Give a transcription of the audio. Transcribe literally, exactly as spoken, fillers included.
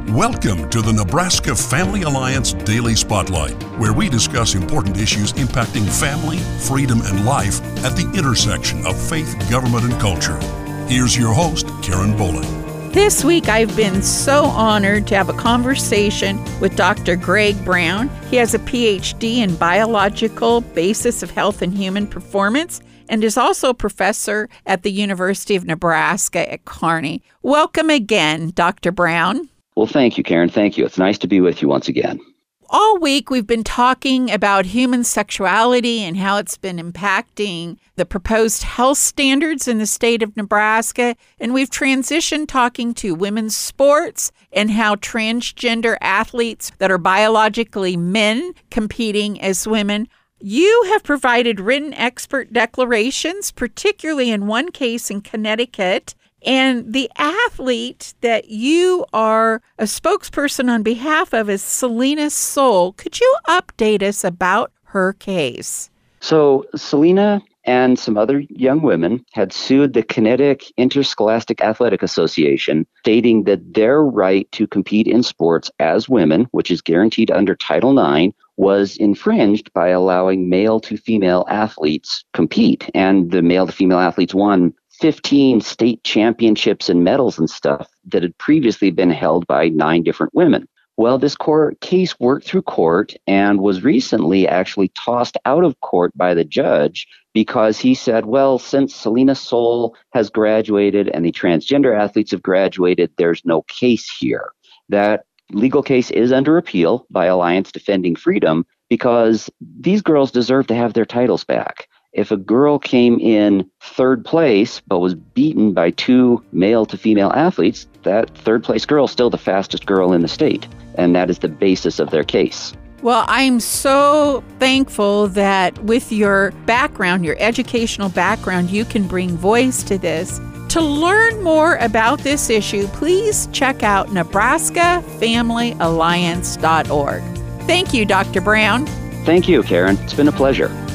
Welcome to the Nebraska Family Alliance Daily Spotlight, where we discuss important issues impacting family, freedom, and life at the intersection of faith, government, and culture. Here's your host, Karen Bowling. This week, I've been so honored to have a conversation with Doctor Greg Brown. He has a P H D in biological basis of health and human performance and is also a professor at the University of Nebraska at Kearney. Welcome again, Doctor Brown. Well, thank you, Karen. Thank you. It's nice to be with you once again. All week, we've been talking about human sexuality and how it's been impacting the proposed health standards in the state of Nebraska. And we've transitioned talking to women's sports and how transgender athletes that are biologically men competing as women. You have provided written expert declarations, particularly in one case in Connecticut. And the athlete that you are a spokesperson on behalf of is Selena Soule. Could you update us about her case? So Selena and some other young women had sued the Connecticut Interscholastic Athletic Association, stating that their right to compete in sports as women, which is guaranteed under Title nine, was infringed by allowing male to female athletes compete. And the male to female athletes won fifteen state championships and medals and stuff that had previously been held by nine different women. Well, this court case worked through court and was recently actually tossed out of court by the judge because he said, well, since Selena Soule has graduated and the transgender athletes have graduated, there's no case here. That legal case is under appeal by Alliance Defending Freedom because these girls deserve to have their titles back. If a girl came in third place but was beaten by two male to female athletes, that third place girl is still the fastest girl in the state. And that is the basis of their case. Well, I'm so thankful that with your background, your educational background, you can bring voice to this. To learn more about this issue, please check out Nebraska Family Alliance dot org. Thank you, Doctor Brown. Thank you, Karen. It's been a pleasure.